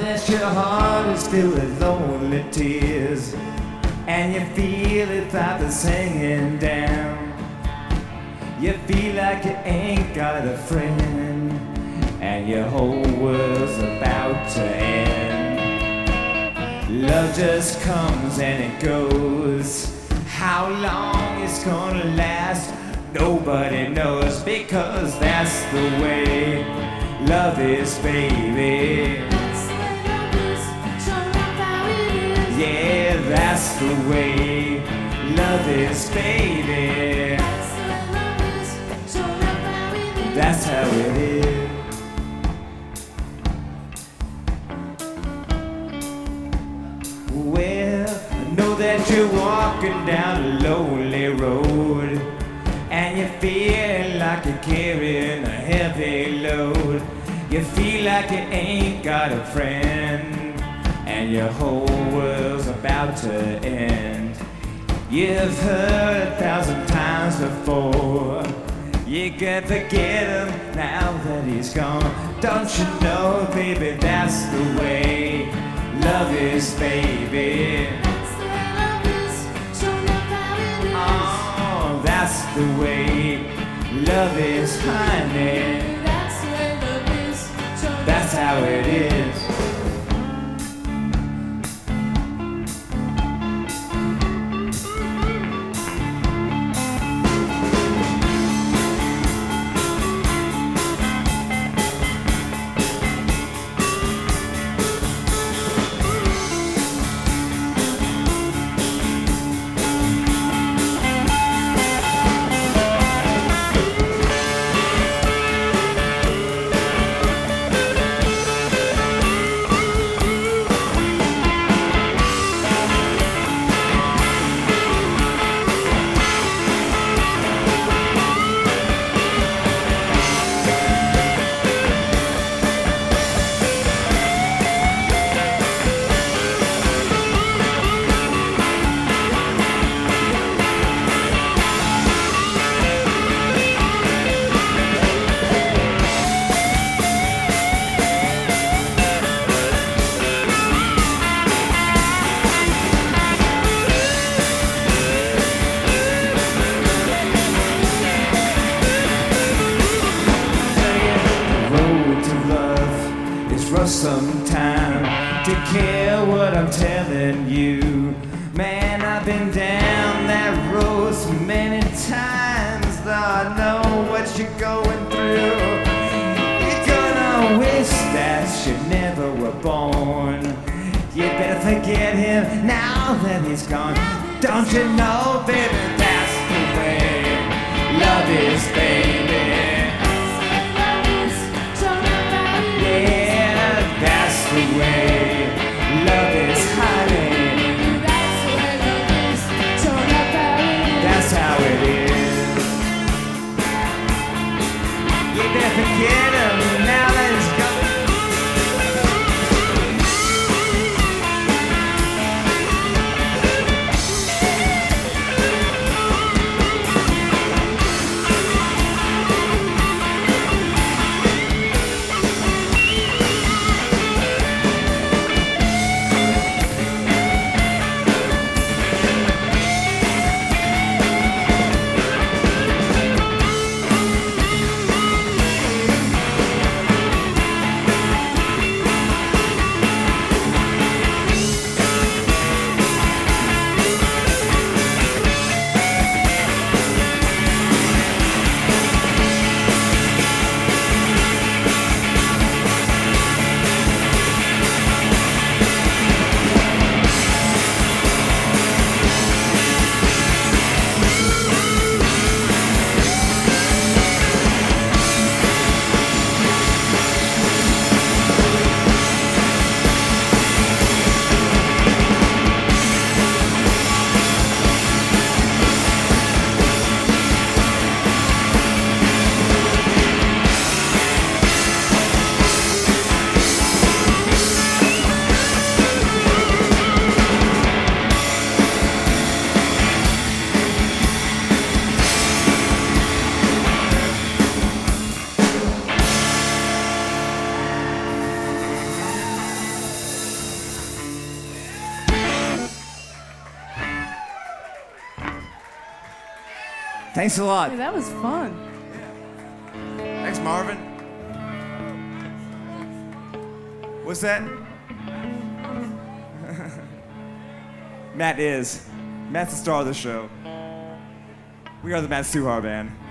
that your heart is filled with lonely tears, and you feel it like it's hanging down. You feel like you ain't got a friend, and your whole world's about to end. Love just comes and it goes. How long it's gonna last, nobody knows, because that's the way love is, baby. Yeah, that's the way love is, baby. That's how it is. Well, I know that you're walking down a lonely road, and you feel like you're carrying a heavy load. You feel like you ain't got a friend, and your whole world's about to end. You've heard 1,000 times before, you can forget him now that he's gone. Don't you know, baby, that's the way love is, baby. Oh, that's the way love is, honey. That's how it is. Sometime to care what I'm telling you. Man, I've been down that road so many times, though I know what you're going through. You're gonna wish that you never were born. You better forget him now that he's gone. Don't you know, baby, that's the way love is, baby. That's the way love is, honey. That's how it is. You better forget him now that he's gone. Thanks a lot. Hey, that was fun. Thanks, Marvin. What's that? Matt's the star of the show. We are the Matt Suhar Band.